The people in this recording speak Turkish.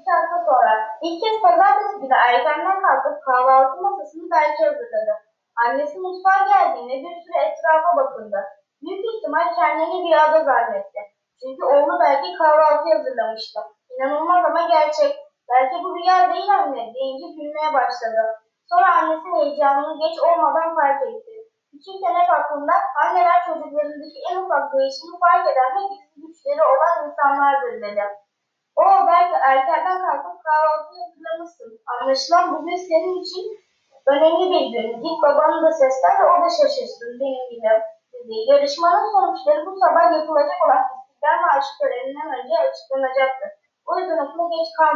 2 hafta sonra ilk kez pazartesi günü erkenden kalkıp kahvaltı masasını Berke hazırladı. Annesi mutfağa geldiğinde bir süre etrafa bakındı. Büyük ihtimal kendini rüyada zannetti. Çünkü oğlu Berke kahvaltı hazırlamıştı. İnanılmaz ama gerçek. Belki bu rüya değil anne deyince gülmeye başladı. Sonra annesi heyecanını geç olmadan fark etti. Küçükken hep aklında anneler çocuklarındaki en ufak değişimi fark eden ve gizli güçleri olan insanlardır dedi. Belki erkenden kalkıp kahvaltı hazırlamışsın. Anlaşılan bugün senin için önemli bir gün. Git babanı da seslen ve o da şaşırsın benim gibi dedi. Yarışmanın sonuçları bu sabah yapılacak olan İstiklal Marşı töreninden önce açıklanacaktır. O yüzden okula geç kalmayın.